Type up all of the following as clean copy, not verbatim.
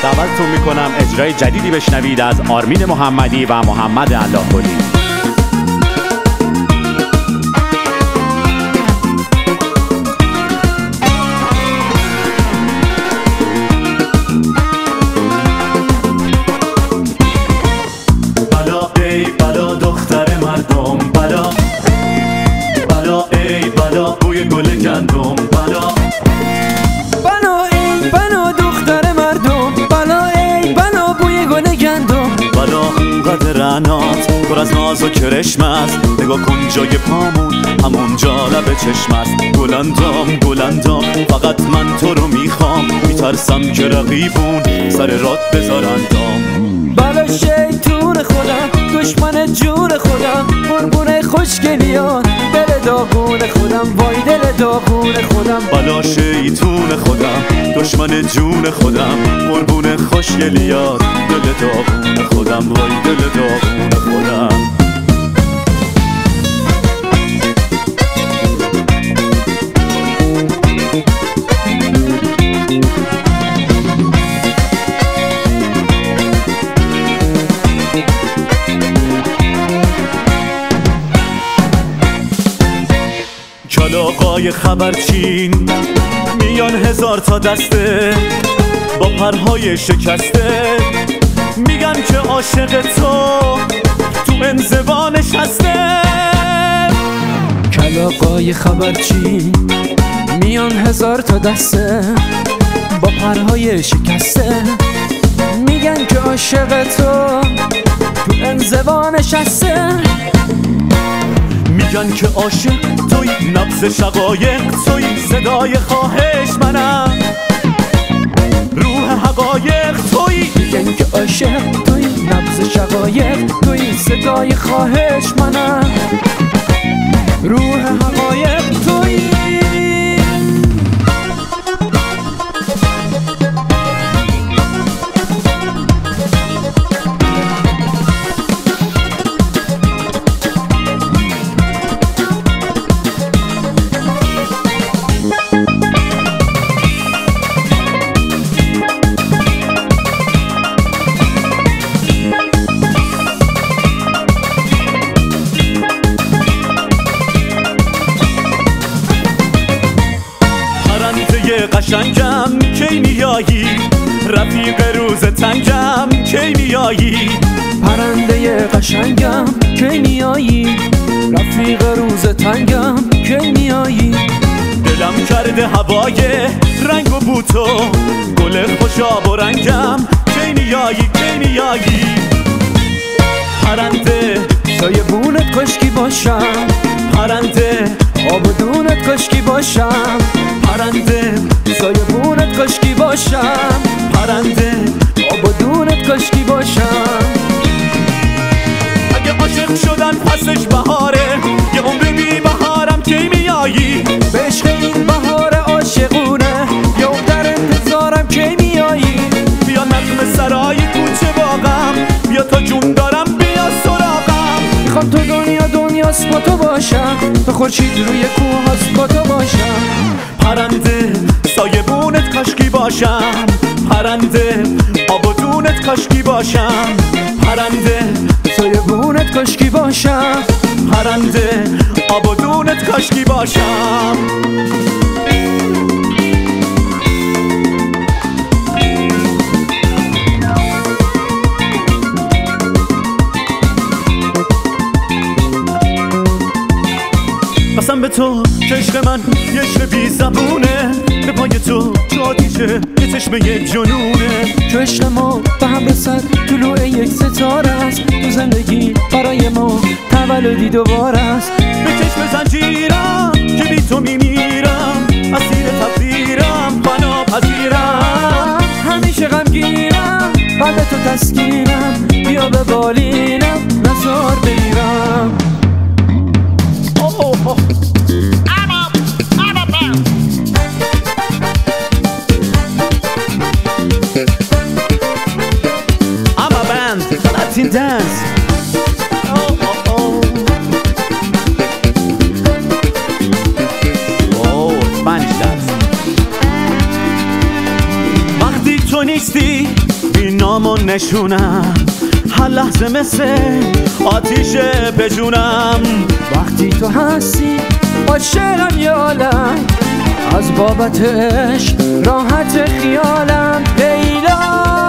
دعوتتون میکنم اجرای جدیدی بشنوید از آرمین محمدی و محمد الله‌گلی. بلا ای بلا دختر مردم، بلا بلا ای بلا بوی گل گندم، بلا بلا ای بلا دختر مردم، بلا ای بلا بوی گل گندم، بلا اونقدر رعنات پر از ناز و کرشم است، نگاه کن جای پامون همونجا لب چشم است. گلندام گلندام فقط من تو رو میخوام، میترسم که رقیبون سر رات بذارن دام. بلا شیطون خودم، دشمن جون خودم، قربون خوشگلیان دل داغون خودم، وای دل داغون خودم. بلا شیطون خودم، دشمن جون خودم، قربون خوشگلیات دل داغون خودم، وای دل داغون خودم. کلاغای خبرچین میان هزار تا دسته، با پرهای شکسته میگن که عاشق تو انزوا نشسته. کلاغای خبرچین میان هزار تا دسته، با پرهای شکسته میگن که عاشق تو انزوا نشسته. میگن که عاشق توی، نبض شقایق توی، صدای خواهش منم، روح حقایق توی. میگن که عاشق توی، نبض شقایق توی، صدای خواهش منم، روح حقایق توی. قشنگم کی میایی، رفیق روز تنگم کی میایی. پرنده قشنگم کی میایی، رفیق روز تنگم کی میایی. دلم کرده هوای رنگ و بوتو، گل خوشاب و رنگم کی میایی کی میایی. پرنده سایه بونت کشکی باشم، پرنده آب و دونت کشکی باشم، پرنده سایه بونت کشکی باشم، پرنده آب و دونت کشکی باشم. اگه عاشق شدن پسش بهاره، یه عمر بی بهارم کی میایی. به عشق این بهار عاشقونه، یه عمر در انتظارم کی میایی. بیا نغمه سرای کوچه باغم، بیا تا جون دارم بیا سراغم. میخوام تو دنیاست با تو باشم، تو خورشید روی کوه هاست با تو باشم. پرنده سایه بونت کاشکی باشم، پرنده آب و دونت کاشکی باشم، پرنده سایه بونت کاشکی باشم، پرنده آب و دونت کاشکی باشم. قسم به تو که عشق من یه عشق بی زبونه، به پای تو آتیشه یه چشمه یه جنونه. که عشق ما به هم رسد طلوع یک ستاره است، تو زندگی برای ما تولدی دوباره است. به چشم زنجیرم که بی تو میمیرم، اسیر تقدیرم فنا پذیرم. همیشه غمگینم بعد تو تسکینم، بیا به بالینم نزار بگیرم. I'm a band, Latin dance. Spanish dance. وقتی تو نیستی ببین نامو نشونم، هر لحظه مثل آتیشه به جونم. وقتی تو هستی عاشقم یالم، از بابتش راحت خیالم. لیلا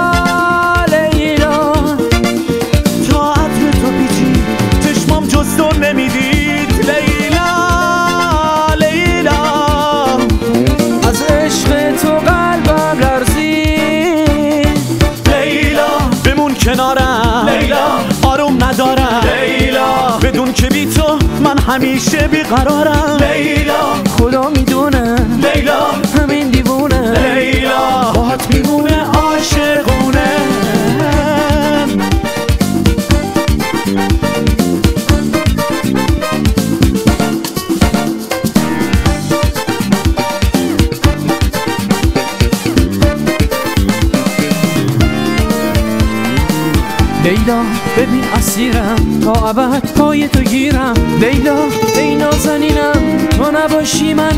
لیلا تا عطر تو پیچید چشمام جز تو نمیدید. لیلا لیلا از عشق تو قلبم لرزید. لیلا بمون کنارم، لیلا آروم ندارم. لیلا بدون که بی تو من همیشه بیقرارم. لیلا خدا میدونه لیلا همین دیوونه، لیلا باهات میمونه عاشقونه. لیلا ببین اسیرم تا ابد پای تو گیرم. لیلا ای نازنینم تو نباشی من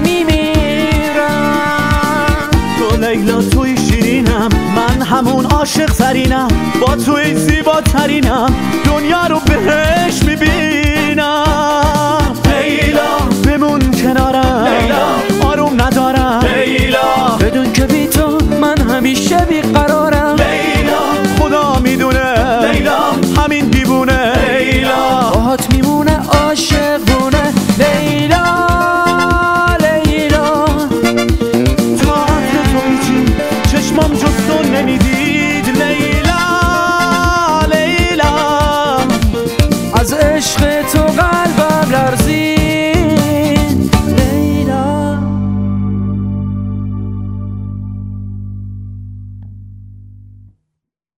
میمیرم. تو لیلا توی شیرینم، من همون عاشق ترینم. با توی زیباترینم، دنیا رو بهش میبینم.